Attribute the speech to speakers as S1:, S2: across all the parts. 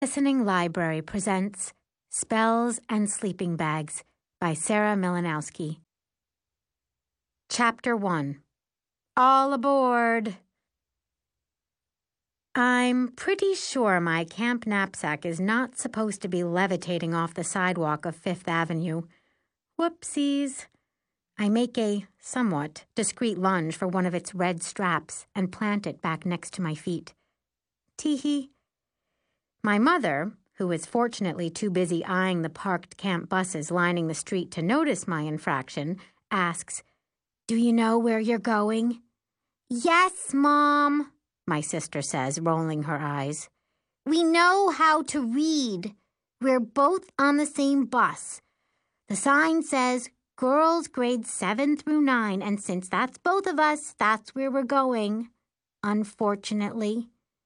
S1: Listening Library presents Spells and Sleeping Bags by Sarah Milanowski. Chapter 1. All aboard! I'm pretty sure my camp knapsack is not supposed to be levitating off the sidewalk of Fifth Avenue. Whoopsies. I make a somewhat discreet lunge for one of its red straps and plant it back next to my feet. Tee-hee. My mother, who is fortunately too busy eyeing the parked camp buses lining the street to notice my infraction, asks, "Do you know where you're going?" "Yes, Mom," my sister says, rolling her eyes. "We know how to read. We're both on the same bus. The sign says girls grades 7 through 9, and since that's both of us, that's where we're going. Unfortunately."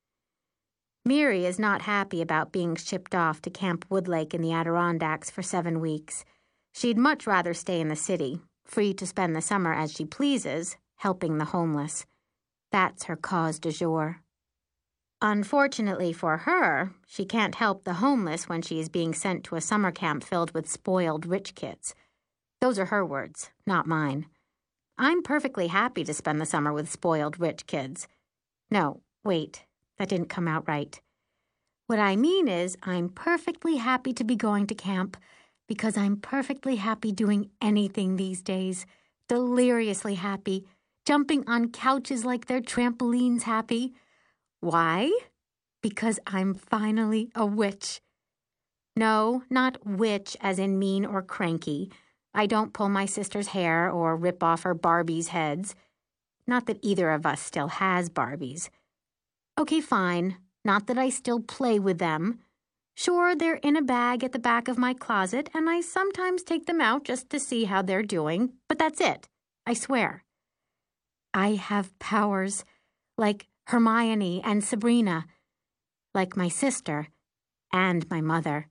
S1: Miri is not happy about being shipped off to Camp Woodlake in the Adirondacks for 7 weeks. She'd much rather stay in the city, free to spend the summer as she pleases, helping the homeless. That's her cause du jour. Unfortunately for her, she can't help the homeless when she is being sent to a summer camp filled with spoiled rich kids. Those are her words, not mine. I'm perfectly happy to spend the summer with spoiled rich kids. No, wait. That didn't come out right. What I mean is I'm perfectly happy to be going to camp because I'm perfectly happy doing anything these days. Deliriously happy. Jumping on couches like they're trampolines happy. Why? Because I'm finally a witch. No, not witch as in mean or cranky. I don't pull my sister's hair or rip off her Barbies' heads. Not that either of us still has Barbies. Okay, fine. Not that I still play with them. Sure, they're in a bag at the back of my closet, and I sometimes take them out just to see how they're doing, but that's it. I swear. I have powers, like Hermione and Sabrina, like my sister and my mother.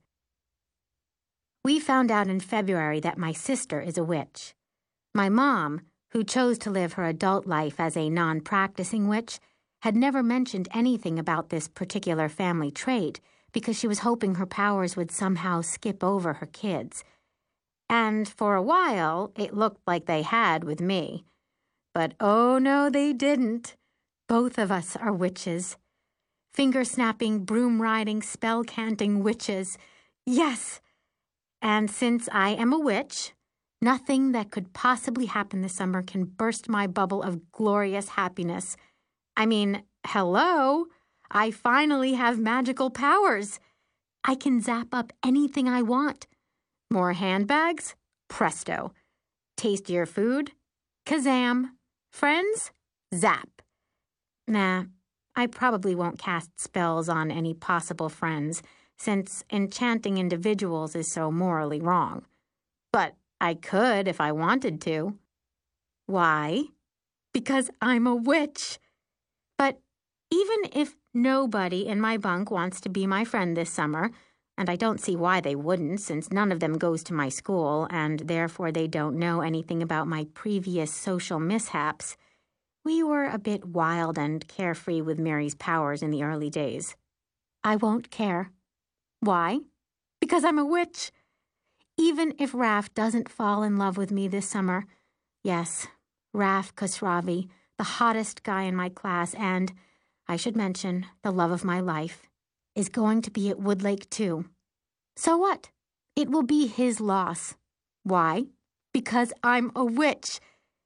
S1: We found out in February that my sister is a witch. My mom, who chose to live her adult life as a non-practicing witch, had never mentioned anything about this particular family trait because she was hoping her powers would somehow skip over her kids. And for a while, it looked like they had with me. But oh no, they didn't. Both of us are witches. Finger-snapping, broom-riding, spell-canting witches. Yes! And since I am a witch, nothing that could possibly happen this summer can burst my bubble of glorious happiness. I mean, hello, I finally have magical powers. I can zap up anything I want. More handbags? Presto. Tastier food? Kazam. Friends? Zap. Nah, I probably won't cast spells on any possible friends, since enchanting individuals is so morally wrong. But I could if I wanted to. Why? Because I'm a witch. But even if nobody in my bunk wants to be my friend this summer, and I don't see why they wouldn't since none of them goes to my school and therefore they don't know anything about my previous social mishaps, we were a bit wild and carefree with Mary's powers in the early days. I won't care. Why? Because I'm a witch. Even if Raf doesn't fall in love with me this summer, yes, Raf Khosravi, the hottest guy in my class and, I should mention, the love of my life, is going to be at Woodlake too. So what? It will be his loss. Why? Because I'm a witch.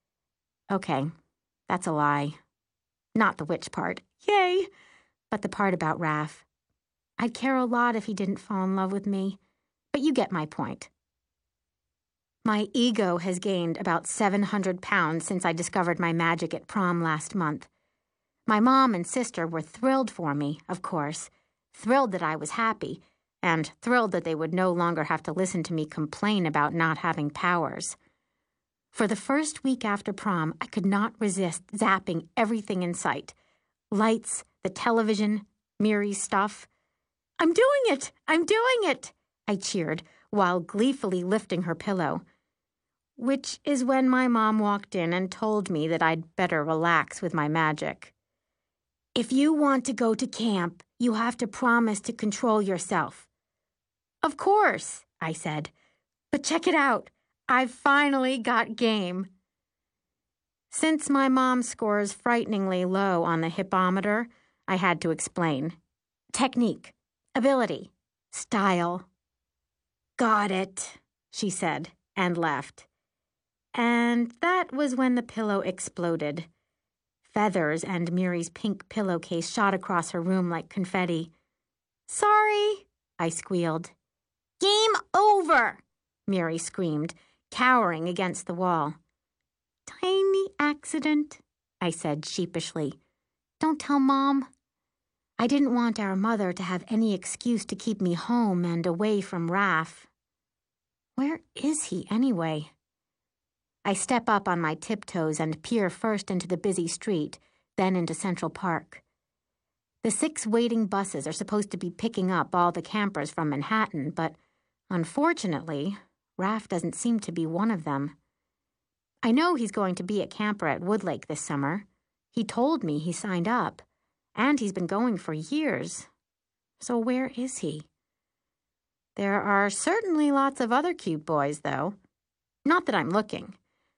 S1: Okay, that's a lie. Not the witch part. Yay! But the part about Raf. I'd care a lot if he didn't fall in love with me, but you get my point. My ego has gained about 700 pounds since I discovered my magic at prom last month. My mom and sister were thrilled for me, of course, thrilled that I was happy, and thrilled that they would no longer have to listen to me complain about not having powers. For the first week after prom, I could not resist zapping everything in sight. Lights, the television, Miri's stuff. "I'm doing it! I'm doing it!" I cheered, while gleefully lifting her pillow. Which is when my mom walked in and told me that I'd better relax with my magic. "If you want to go to camp, You have to promise to control yourself." "Of course," I said. "But check it out. I've finally got game." Since my mom scores frighteningly low on the hippometer, I had to explain. Technique, ability, style. "Got it," she said, and left. And that was when the pillow exploded. Feathers and Muri's pink pillowcase shot across her room like confetti. "Sorry," I squealed. "Game over," Muri screamed, cowering against the wall. "Tiny accident," I said sheepishly. "Don't tell Mom." I didn't want our mother to have any excuse to keep me home and away from Raph. Where is he, anyway? I step up on my tiptoes and peer first into the busy street, then into Central Park. The 6 waiting buses are supposed to be picking up all the campers from Manhattan, but unfortunately, Raph doesn't seem to be one of them. I know he's going to be a camper at Woodlake this summer. He told me he signed up, and he's been going for years. So where is he? There are certainly lots of other cute boys, though. Not that I'm looking.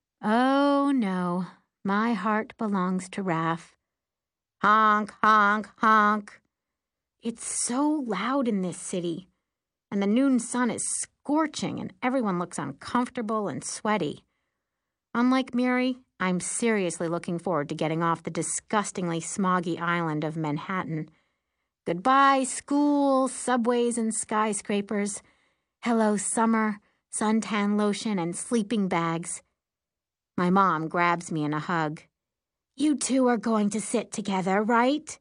S1: Oh, no, my heart belongs to Raph. Honk, honk, honk. It's so loud in this city, and the noon sun is scorching, and everyone looks uncomfortable and sweaty. Unlike Muri, I'm seriously looking forward to getting off the disgustingly smoggy island of Manhattan. Goodbye, school, subways, and skyscrapers. Hello, summer, suntan lotion, and sleeping bags. My mom grabs me in a hug. "You two are going to sit together, right?"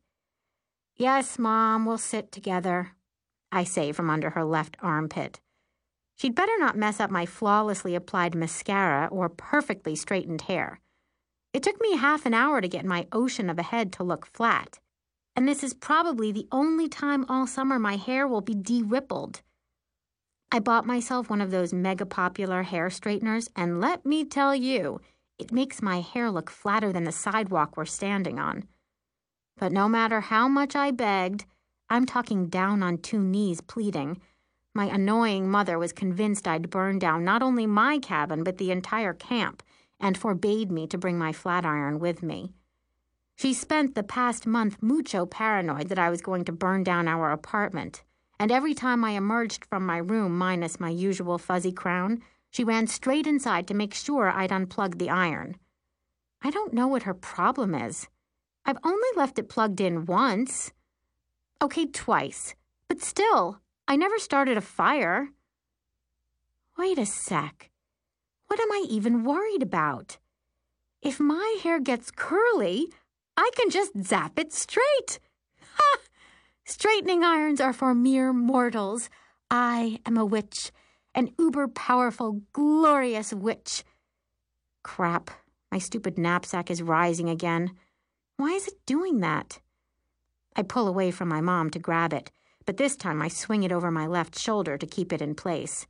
S1: "Yes, Mom, we'll sit together," I say from under her left armpit. She'd better not mess up my flawlessly applied mascara or perfectly straightened hair. It took me half an hour to get my ocean of a head to look flat, and this is probably the only time all summer my hair will be de-rippled. I bought myself one of those mega-popular hair straighteners, and let me tell you, it makes my hair look flatter than the sidewalk we're standing on. But no matter how much I begged, I'm talking down on 2 knees pleading, my annoying mother was convinced I'd burn down not only my cabin but the entire camp, and forbade me to bring my flat iron with me. She spent the past month mucho paranoid that I was going to burn down our apartment, and every time I emerged from my room minus my usual fuzzy crown, she ran straight inside to make sure I'd unplugged the iron. I don't know what her problem is. I've only left it plugged in once. Okay, twice. But still, I never started a fire. Wait a sec. What am I even worried about? If my hair gets curly, I can just zap it straight. Ha! Straightening irons are for mere mortals. I am a witch, an uber-powerful, glorious witch. Crap, my stupid knapsack is rising again. Why is it doing that? I pull away from my mom to grab it, but this time I swing it over my left shoulder to keep it in place.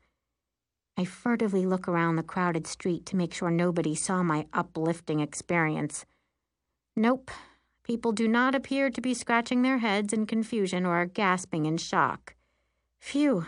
S1: I furtively look around the crowded street to make sure nobody saw my uplifting experience. Nope, people do not appear to be scratching their heads in confusion or gasping in shock. Phew.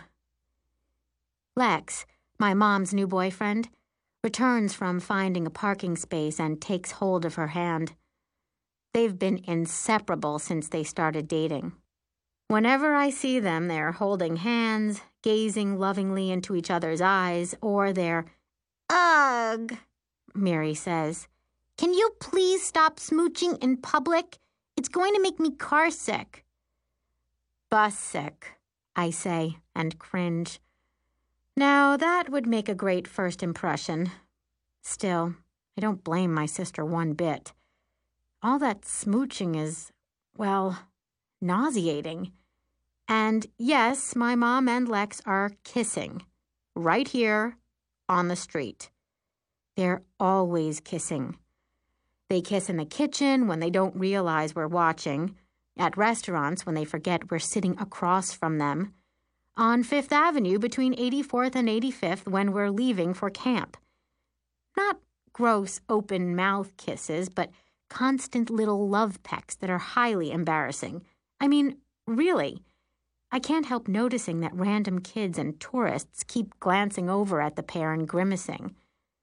S1: Lex, my mom's new boyfriend, returns from finding a parking space and takes hold of her hand. They've been inseparable since they started dating. Whenever I see them, they're holding hands, gazing lovingly into each other's eyes, or they're, "Ugh," Muri says. "Can you please stop smooching in public? It's going to make me carsick." "Bus sick," I say, and cringe. Now, that would make a great first impression. Still, I don't blame my sister one bit. All that smooching is, well, nauseating. And yes, my mom and Lex are kissing. Right here, on the street. They're always kissing. They kiss in the kitchen when they don't realize we're watching, at restaurants when they forget we're sitting across from them, on Fifth Avenue between 84th and 85th when we're leaving for camp. Not gross open-mouth kisses, but constant little love pecks that are highly embarrassing. I mean, really. I can't help noticing that random kids and tourists keep glancing over at the pair and grimacing.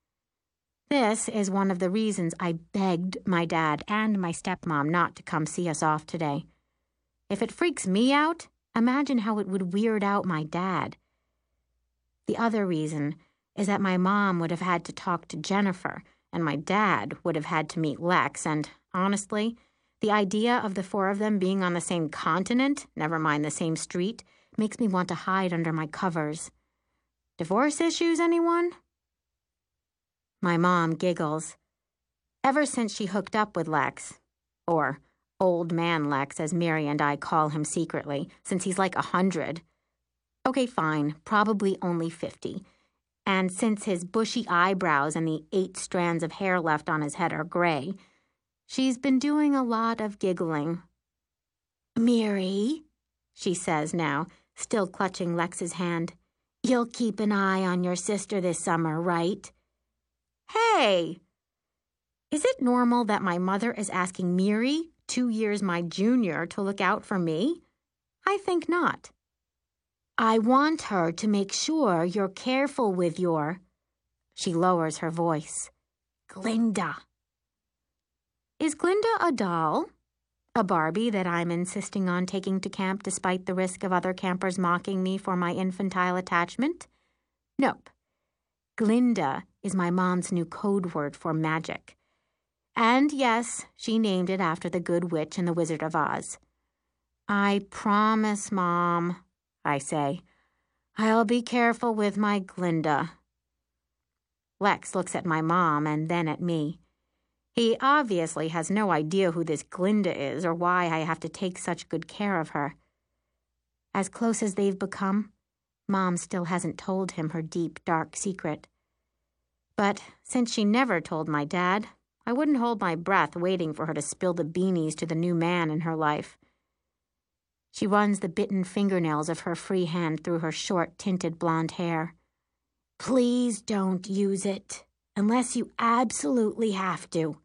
S1: This is one of the reasons I begged my dad and my stepmom not to come see us off today. If it freaks me out, imagine how it would weird out my dad. The other reason is that my mom would have had to talk to Jennifer, and my dad would have had to meet Lex, and honestly, the idea of the four of them being on the same continent, never mind the same street, makes me want to hide under my covers. Divorce issues, anyone? My mom giggles. Ever since she hooked up with Lex, or Old Man Lex, as Mary and I call him secretly, since he's like 100. Okay, fine, probably only 50. And since his bushy eyebrows and the 8 strands of hair left on his head are gray, she's been doing a lot of giggling. "Mary," she says now, still clutching Lex's hand, "you'll keep an eye on your sister this summer, right?" Hey! Is it normal that my mother is asking Miri, 2 years my junior, to look out for me? I think not. "I want her to make sure you're careful with your—" She lowers her voice. "Glinda." Is Glinda a doll? A Barbie that I'm insisting on taking to camp despite the risk of other campers mocking me for my infantile attachment? Nope. Glinda is my mom's new code word for magic. And yes, she named it after the Good Witch in The Wizard of Oz. "I promise, Mom," I say. "I'll be careful with my Glinda." Lex looks at my mom and then at me. He obviously has no idea who this Glinda is or why I have to take such good care of her. As close as they've become, Mom still hasn't told him her deep, dark secret. But since she never told my dad, I wouldn't hold my breath waiting for her to spill the beanies to the new man in her life. She runs the bitten fingernails of her free hand through her short, tinted blonde hair. "Please don't use it, unless you absolutely have to."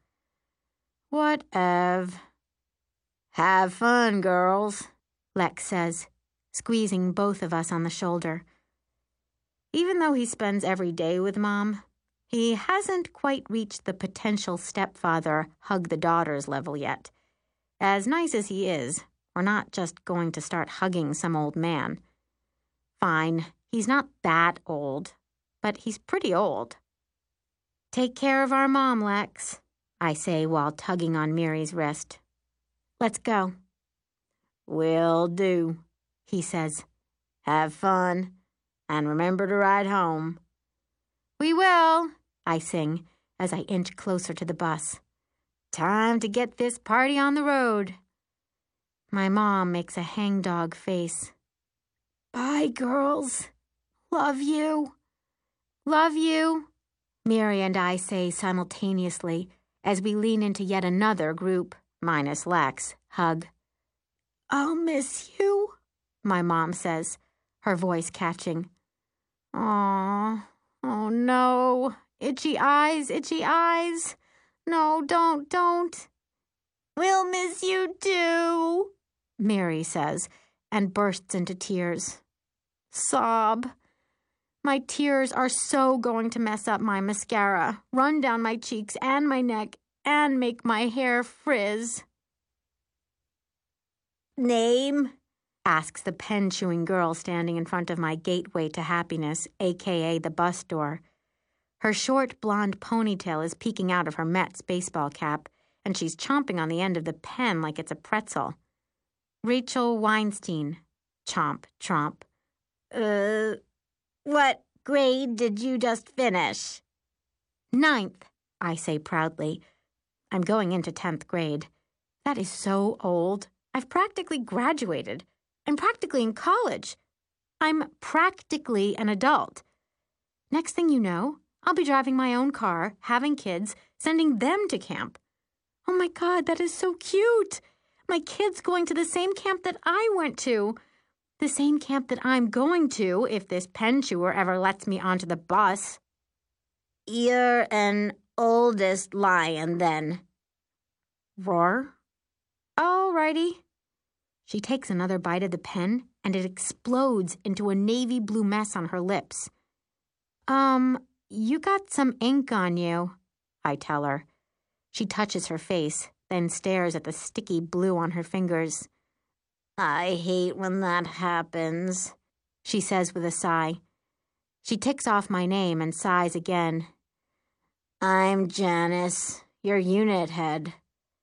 S1: "Whatev." "Have fun, girls," Lex says, squeezing both of us on the shoulder. Even though he spends every day with Mom, he hasn't quite reached the potential stepfather hug-the-daughters level yet. As nice as he is, we're not just going to start hugging some old man. Fine, he's not that old, but he's pretty old. "Take care of our mom, Lex," I say while tugging on Mary's wrist. "Let's go." "Will do," he says. "Have fun, and remember to ride home." "We will," I sing as I inch closer to the bus. "Time to get this party on the road." My mom makes a hangdog face. "Bye, girls. Love you." "Love you," Mary and I say simultaneously as we lean into yet another group, minus Lex, hug. "I'll miss you," my mom says, her voice catching. "Aw, oh no. Itchy eyes, itchy eyes. No, don't. "We'll miss you too," Mary says, and bursts into tears. Sob. My tears are so going to mess up my mascara, run down my cheeks and my neck, and make my hair frizz. "Name?" asks the pen-chewing girl standing in front of my gateway to happiness, a.k.a. the bus door. Her short blonde ponytail is peeking out of her Mets baseball cap, and she's chomping on the end of the pen like it's a pretzel. "Rachel Weinstein." Chomp, chomp. What grade did you just finish?" "9th, I say proudly. I'm going into 10th grade. That is so old. I've practically graduated. I'm practically in college. I'm practically an adult. Next thing you know, I'll be driving my own car, having kids, sending them to camp. Oh my God, that is so cute. My kid's going to the same camp that I went to. The same camp that I'm going to if this pen chewer ever lets me onto the bus." "You're an oldest lion, then." Roar. "All righty." She takes another bite of the pen, and it explodes into a navy blue mess on her lips. You got some ink on you, I tell her. She touches her face, then stares at the sticky blue on her fingers. I hate when that happens, she says with a sigh. She ticks off my name and sighs again. I'm Janice, your unit head.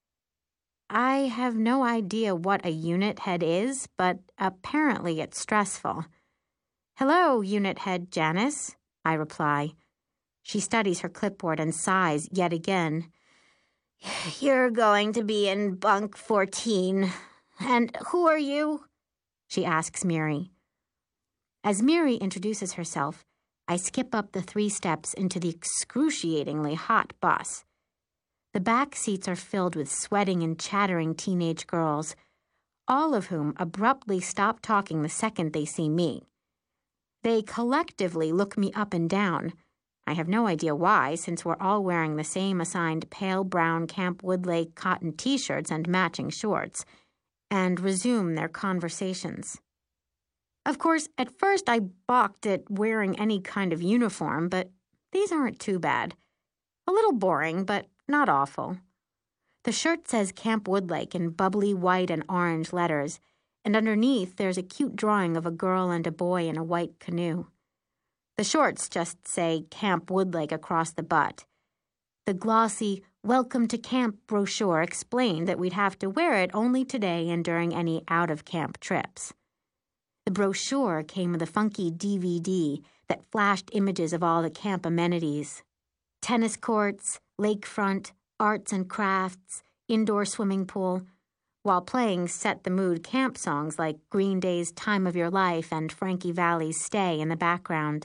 S1: I have no idea what a unit head is, but apparently it's stressful. Hello, unit head Janice, I reply. She studies her clipboard and sighs yet again. You're going to be in bunk 14. And who are you? She asks Miri. As Miri introduces herself, I skip up the 3 steps into the excruciatingly hot bus. The back seats are filled with sweating and chattering teenage girls, all of whom abruptly stop talking the second they see me. They collectively look me up and down. I have no idea why, since we're all wearing the same assigned pale brown Camp Woodlake cotton t-shirts and matching shorts, and resume their conversations. Of course, at first I balked at wearing any kind of uniform, but these aren't too bad. A little boring, but not awful. The shirt says Camp Woodlake in bubbly white and orange letters, and underneath there's a cute drawing of a girl and a boy in a white canoe. The shorts just say Camp Woodlake across the butt. The glossy Welcome to Camp brochure explained that we'd have to wear it only today and during any out-of-camp trips. The brochure came with a funky DVD that flashed images of all the camp amenities. Tennis courts, lakefront, arts and crafts, indoor swimming pool, while playing set-the-mood camp songs like Green Day's Time of Your Life and Frankie Valli's Stay in the background.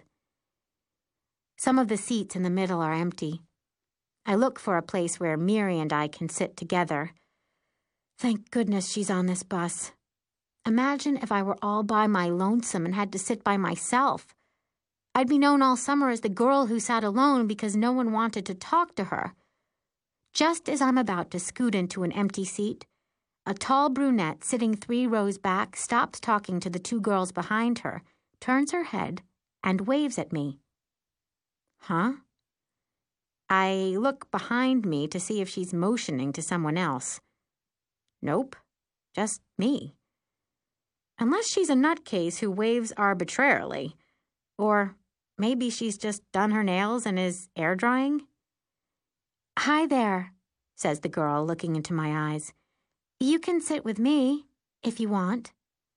S1: Some of the seats in the middle are empty. I look for a place where Miri and I can sit together. Thank goodness she's on this bus. Imagine if I were all by my lonesome and had to sit by myself. I'd be known all summer as the girl who sat alone because no one wanted to talk to her. Just as I'm about to scoot into an empty seat, a tall brunette sitting 3 rows back stops talking to the 2 girls behind her, turns her head, and waves at me. Huh? I look behind me to see if she's motioning to someone else. Nope, just me. Unless she's a nutcase who waves arbitrarily. Or maybe she's just done her nails and is air drying. Hi there, says the girl, looking into my eyes. You can sit with me, if you want.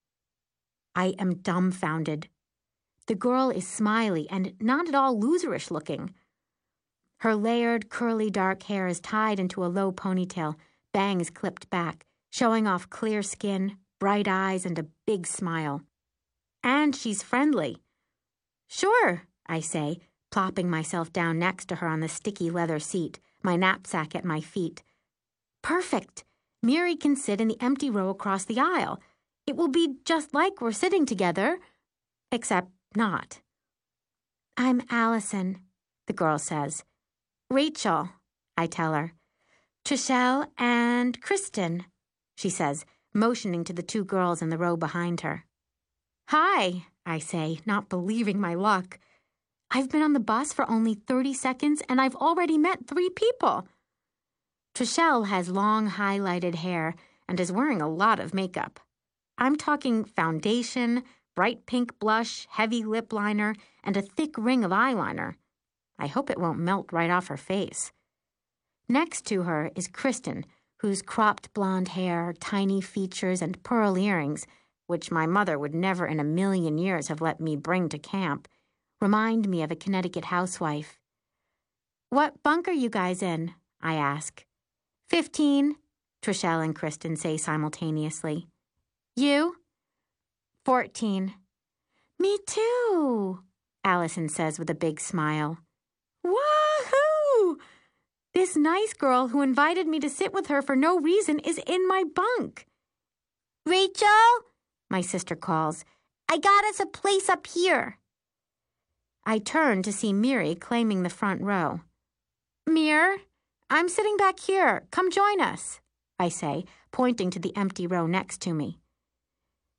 S1: I am dumbfounded. The girl is smiley and not at all loserish looking. Her layered, curly dark hair is tied into a low ponytail, bangs clipped back, showing off clear skin, bright eyes, and a big smile. And she's friendly. Sure, I say, plopping myself down next to her on the sticky leather seat, my knapsack at my feet. Perfect! Miri can sit in the empty row across the aisle. It will be just like we're sitting together, except not. I'm Allison, the girl says. Rachel, I tell her. Trishelle and Kristen, she says, motioning to the 2 girls in the row behind her. Hi, I say, not believing my luck. I've been on the bus for only 30 seconds and I've already met 3 people. Trishelle has long highlighted hair and is wearing a lot of makeup. I'm talking foundation, bright pink blush, heavy lip liner, and a thick ring of eyeliner. I hope it won't melt right off her face. Next to her is Kristen, whose cropped blonde hair, tiny features, and pearl earrings, which my mother would never in a million years have let me bring to camp, remind me of a Connecticut housewife. What bunk are you guys in? I ask. 15, Trishelle and Kristen say simultaneously. You? 14. Me too, Allison says with a big smile. Wahoo! This nice girl who invited me to sit with her for no reason is in my bunk. Rachel, my sister calls, I got us a place up here. I turn to see Miri claiming the front row. Mir, I'm sitting back here. Come join us, I say, pointing to the empty row next to me.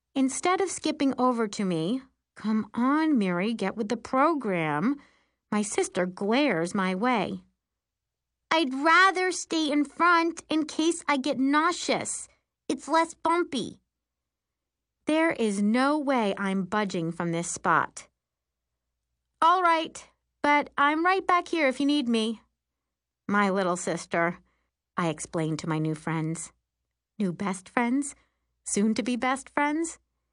S1: Instead of skipping over to me, "Come on, Mary, get with the program," my sister glares my way. "I'd rather stay in front in case I get nauseous. It's less bumpy." There is no way I'm budging from this spot. "All right, but I'm right back here if you need me." "My little sister," I explained to my new friends. New best friends? Soon-to-be best friends?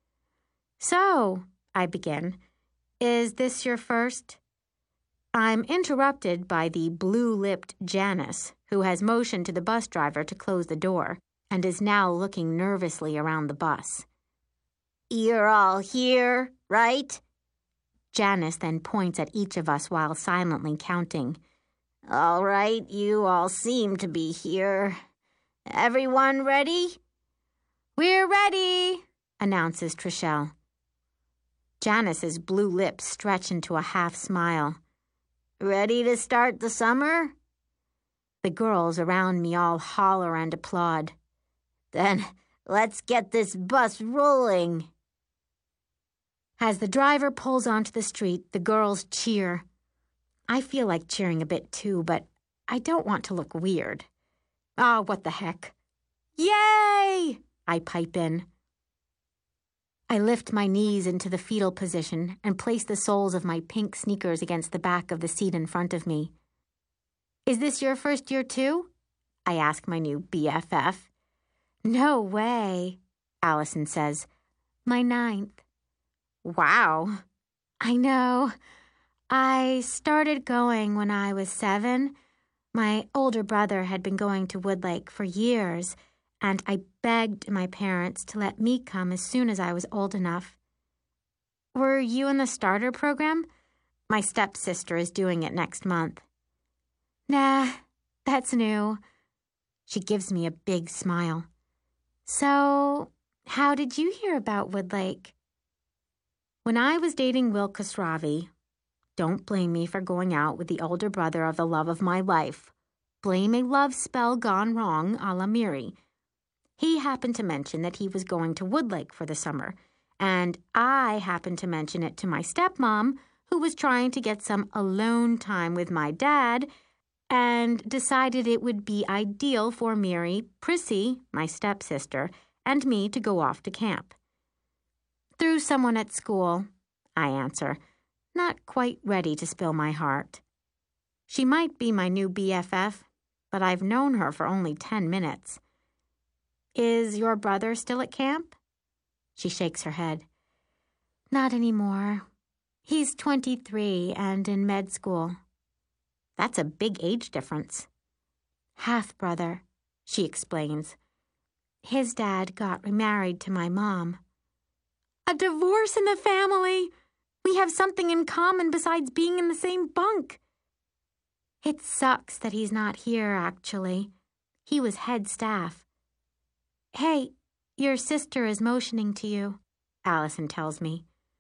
S1: "So," I begin, "is this your first?" I'm interrupted by the blue-lipped Janice, who has motioned to the bus driver to close the door and is now looking nervously around the bus. "You're all here, right?" Janice then points at each of us while silently counting. "All right, you all seem to be here. Everyone ready?" "We're ready," announces Trishelle. Janice's blue lips stretch into a half smile. "Ready to start the summer?" The girls around me all holler and applaud. "Then let's get this bus rolling." As the driver pulls onto the street, the girls cheer. I feel like cheering a bit too, but I don't want to look weird. Oh, what the heck. "Yay!" I pipe in. I lift my knees into the fetal position and place the soles of my pink sneakers against the back of the seat in front of me. "Is this your first year too?" I ask my new BFF. "No way," Allison says. "My 9th. "Wow." "I know. I started going when I was 7. My older brother had been going to Woodlake for years, and I begged my parents to let me come as soon as I was old enough." "Were you in the starter program?" "My stepsister is doing it next month." "Nah, that's new." She gives me a big smile. "So, how did you hear about Woodlake?" "When I was dating Will Khosravi, don't blame me for going out with the older brother of the love of my life. Blame a love spell gone wrong a la Miri. He happened to mention that he was going to Woodlake for the summer, and I happened to mention it to my stepmom, who was trying to get some alone time with my dad, and decided it would be ideal for Miri, Prissy, my stepsister, and me to go off to camp." "Through someone at school," I answer, not quite ready to spill my heart. She might be my new BFF, but I've known her for only 10 minutes. "Is your brother still at camp?" She shakes her head. "Not anymore. He's 23 and in med school." "That's a big age difference." "Half-brother," she explains. "His dad got remarried to my mom." "A divorce in the family! We have something in common besides being in the same bunk." "It sucks that he's not here, actually. He was head staff." "Hey, your sister is motioning to you," Allison tells me.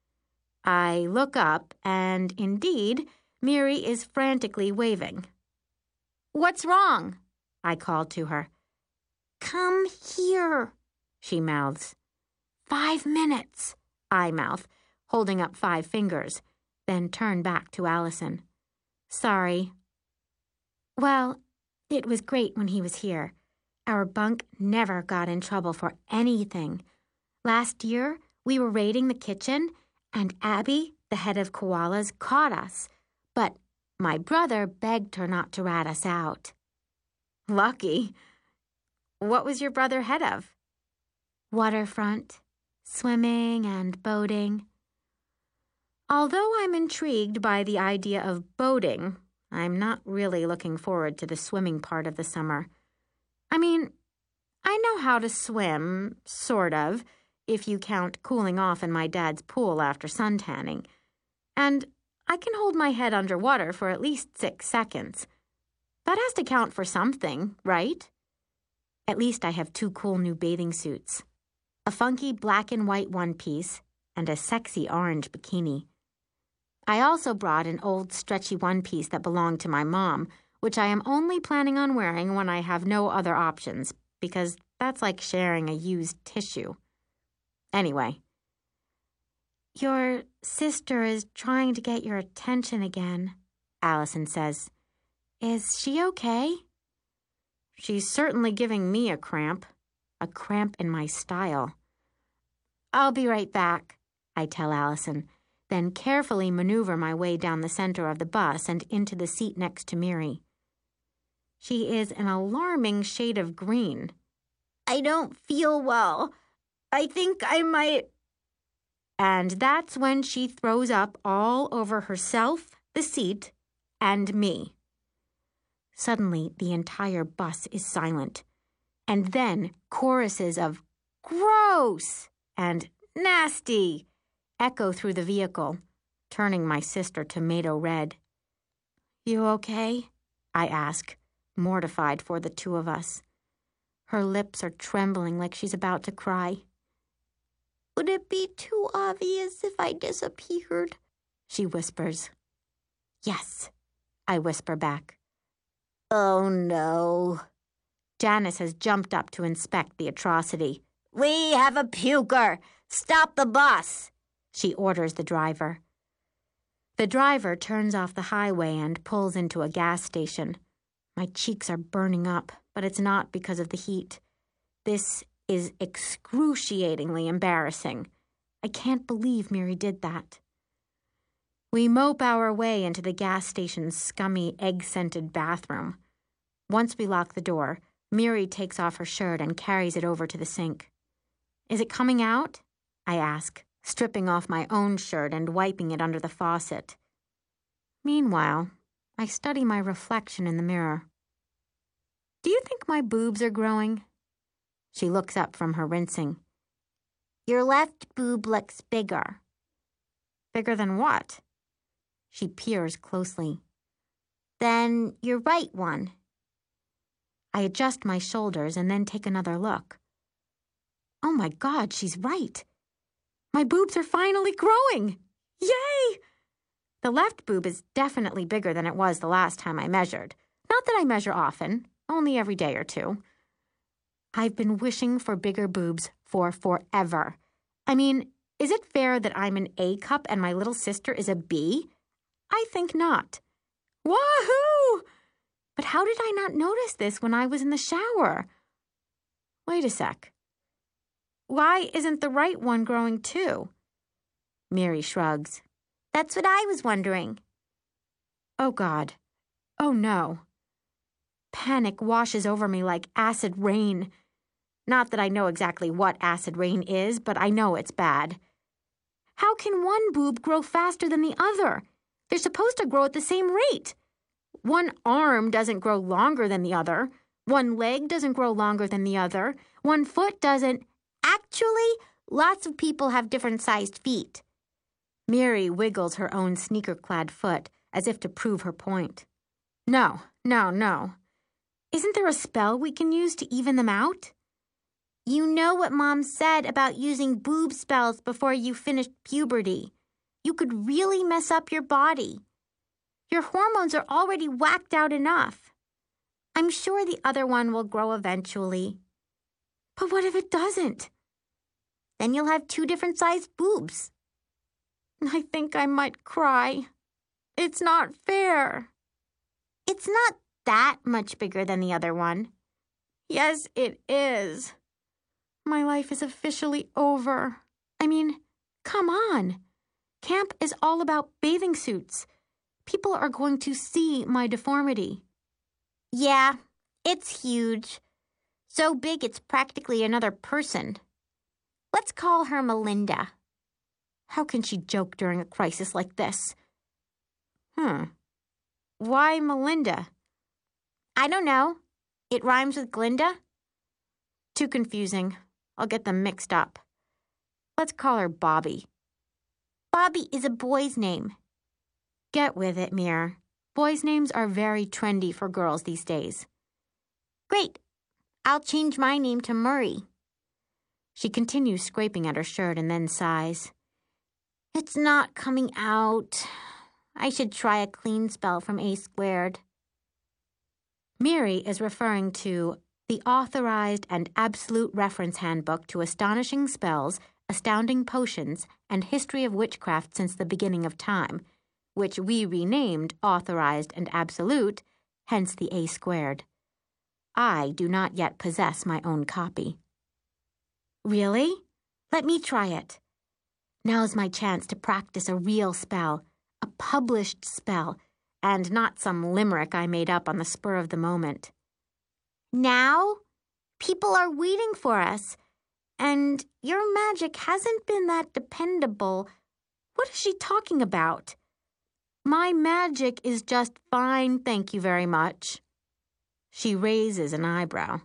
S1: I look up, and indeed, Miri is frantically waving. "What's wrong?" I call to her. "Come here," she mouths. 5 minutes, I mouth, holding up 5 fingers, then turn back to Allison. "Sorry." "Well, it was great when he was here. Our bunk never got in trouble for anything. Last year, we were raiding the kitchen, and Abby, the head of koalas, caught us. But my brother begged her not to rat us out." "Lucky. What was your brother head of?" "Waterfront, swimming and boating." Although I'm intrigued by the idea of boating, I'm not really looking forward to the swimming part of the summer. I mean, I know how to swim, sort of, if you count cooling off in my dad's pool after suntanning. And I can hold my head underwater for at least 6 seconds. That has to count for something, right? At least I have 2 cool new bathing suits. A funky black and white one-piece and a sexy orange bikini. I also brought an old stretchy one-piece that belonged to my mom, which I am only planning on wearing when I have no other options, because that's like sharing a used tissue. Anyway, Your sister is trying to get your attention again, Allison says. Is she okay? She's certainly giving me a cramp in my style. I'll be right back, I tell Allison, then carefully maneuver my way down the center of the bus and into the seat next to Miri. She is an alarming shade of green. I don't feel well. I think I might... And that's when she throws up all over herself, the seat, and me. Suddenly, the entire bus is silent, and then choruses of "gross" and "nasty" echo through the vehicle, turning my sister tomato red. You okay? I ask, mortified for the two of us. Her lips are trembling like she's about to cry. Would it be too obvious if I disappeared? She whispers. Yes, I whisper back. Oh no. Janice has jumped up to inspect the atrocity. We have a puker! Stop the bus! She orders the driver. The driver turns off the highway and pulls into a gas station. My cheeks are burning up, but it's not because of the heat. This is excruciatingly embarrassing. I can't believe Miri did that. We mope our way into the gas station's scummy, egg-scented bathroom. Once we lock the door, Miri takes off her shirt and carries it over to the sink. Is it coming out? I ask, stripping off my own shirt and wiping it under the faucet. Meanwhile, I study my reflection in the mirror. Do you think my boobs are growing? She looks up from her rinsing. Your left boob looks bigger. Bigger than what? She peers closely. Than your right one. I adjust my shoulders and then take another look. Oh my God, she's right. My boobs are finally growing. Yay! The left boob is definitely bigger than it was the last time I measured. Not that I measure often, only every day or two. I've been wishing for bigger boobs for forever. I mean, is it fair that I'm an A cup and my little sister is a B? I think not. Wahoo! But how did I not notice this when I was in the shower? Wait a sec. Why isn't the right one growing too? Miri shrugs. That's what I was wondering. Oh God. Oh no. Panic washes over me like acid rain. Not that I know exactly what acid rain is, but I know it's bad. How can one boob grow faster than the other? They're supposed to grow at the same rate. One arm doesn't grow longer than the other. One leg doesn't grow longer than the other. One foot doesn't. Actually, lots of people have different sized feet. Miri wiggles her own sneaker-clad foot as if to prove her point. No. Isn't there a spell we can use to even them out? You know what Mom said about using boob spells before you finished puberty. You could really mess up your body. Your hormones are already whacked out enough. I'm sure the other one will grow eventually. But what if it doesn't? Then you'll have two different sized boobs. I think I might cry. It's not fair. It's not that much bigger than the other one. Yes, it is. My life is officially over. I mean, come on. Camp is all about bathing suits. People are going to see my deformity. Yeah, it's huge. So big it's practically another person. Let's call her Melinda. How can she joke during a crisis like this? Why Melinda? I don't know. It rhymes with Glinda? Too confusing. I'll get them mixed up. Let's call her Bobby. Bobby is a boy's name. Get with it, Mir. Boys' names are very trendy for girls these days. Great. I'll change my name to Murray. She continues scraping at her shirt and then sighs. It's not coming out. I should try a clean spell from A squared. Miri is referring to the Authorized and Absolute Reference Handbook to Astonishing Spells Astounding Potions, and History of Witchcraft Since the Beginning of Time, which we renamed Authorized and Absolute, hence the A squared. I do not yet possess my own copy. Really? Let me try it. Now's my chance to practice a real spell, a published spell, and not some limerick I made up on the spur of the moment. Now? People are waiting for us, and your magic hasn't been that dependable. What is she talking about? My magic is just fine, thank you very much. She raises an eyebrow.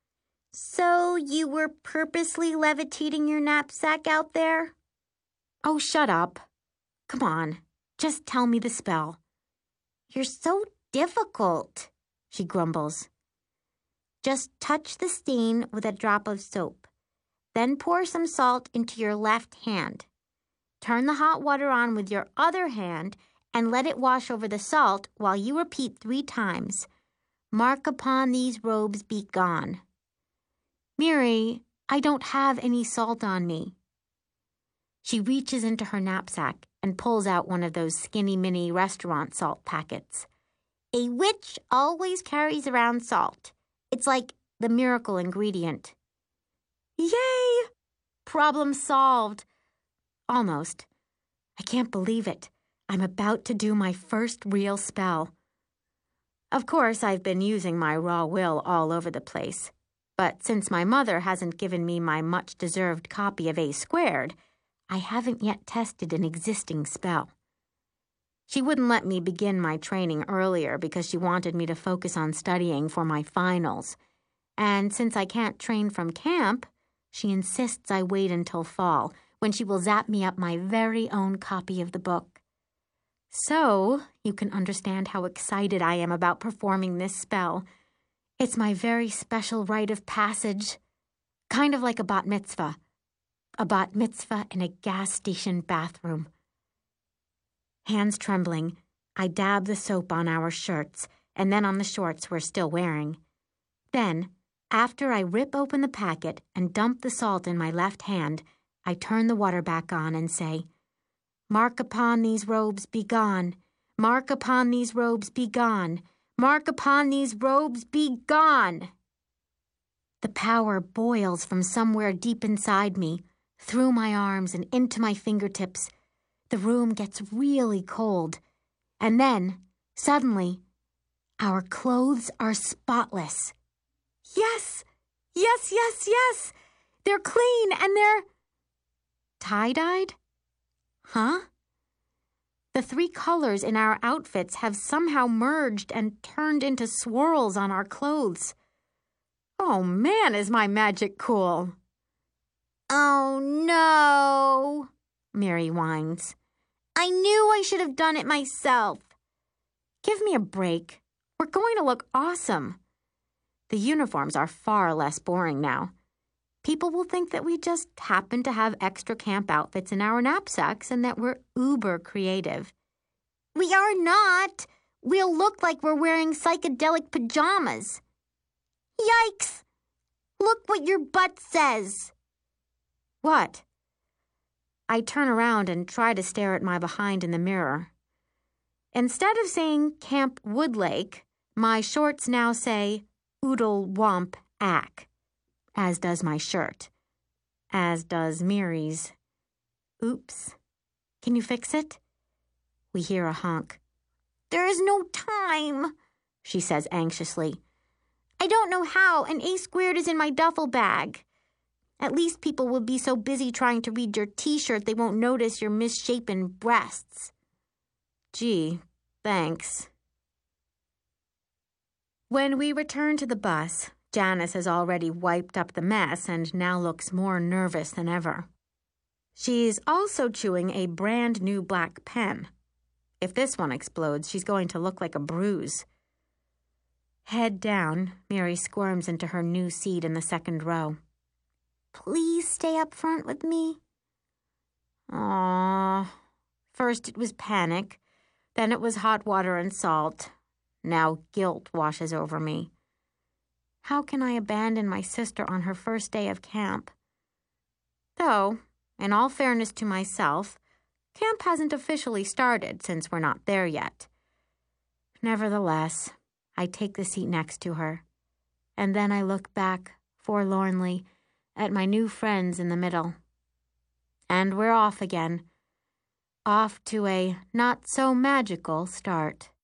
S1: So you were purposely levitating your knapsack out there? Oh, shut up. Come on, just tell me the spell. You're so difficult, she grumbles. Just touch the stain with a drop of soap. Then pour some salt into your left hand. Turn the hot water on with your other hand and let it wash over the salt while you repeat 3 times. Mark upon these robes be gone. Miri, I don't have any salt on me. She reaches into her knapsack and pulls out one of those skinny-mini restaurant salt packets. A witch always carries around salt. It's like the miracle ingredient. Yay! Problem solved. Almost. I can't believe it. I'm about to do my first real spell. Of course, I've been using my raw will all over the place. But since my mother hasn't given me my much-deserved copy of A squared, I haven't yet tested an existing spell. She wouldn't let me begin my training earlier because she wanted me to focus on studying for my finals. And since I can't train from camp, she insists I wait until fall, when she will zap me up my very own copy of the book. So, you can understand how excited I am about performing this spell. It's my very special rite of passage, kind of like a bat mitzvah. A bat mitzvah in a gas station bathroom. Hands trembling, I dab the soap on our shirts and then on the shorts we're still wearing. Then, after I rip open the packet and dump the salt in my left hand, I turn the water back on and say, Mark upon these robes be gone. Mark upon these robes be gone. Mark upon these robes be gone. The power boils from somewhere deep inside me, through my arms and into my fingertips. The room gets really cold. And then, suddenly, our clothes are spotless. Yes! Yes, yes, yes! They're clean and they're tie-dyed? Huh? The 3 colors in our outfits have somehow merged and turned into swirls on our clothes. Oh man, is my magic cool! Oh no, Miri whines. I knew I should have done it myself. Give me a break. We're going to look awesome. The uniforms are far less boring now. People will think that we just happen to have extra camp outfits in our knapsacks and that we're uber creative. We are not. We'll look like we're wearing psychedelic pajamas. Yikes! Look what your butt says. What? I turn around and try to stare at my behind in the mirror. Instead of saying Camp Woodlake, my shorts now say Oodle Womp Ack, as does my shirt, as does Miri's. Oops. Can you fix it? We hear a honk. There is no time, she says anxiously. I don't know how, and A squared is in my duffel bag. At least people will be so busy trying to read your t-shirt they won't notice your misshapen breasts. Gee, thanks. When we return to the bus, Janice has already wiped up the mess and now looks more nervous than ever. She's also chewing a brand new black pen. If this one explodes, she's going to look like a bruise. Head down, Miri squirms into her new seat in the second row. Please stay up front with me. Aww. First it was panic, then it was hot water and salt. Now guilt washes over me. How can I abandon my sister on her first day of camp? Though, In all fairness to myself, camp hasn't officially started since we're not there yet. Nevertheless, I take the seat next to her, and then I look back forlornly at my new friends in the middle. And we're off again, off to a not-so-magical start.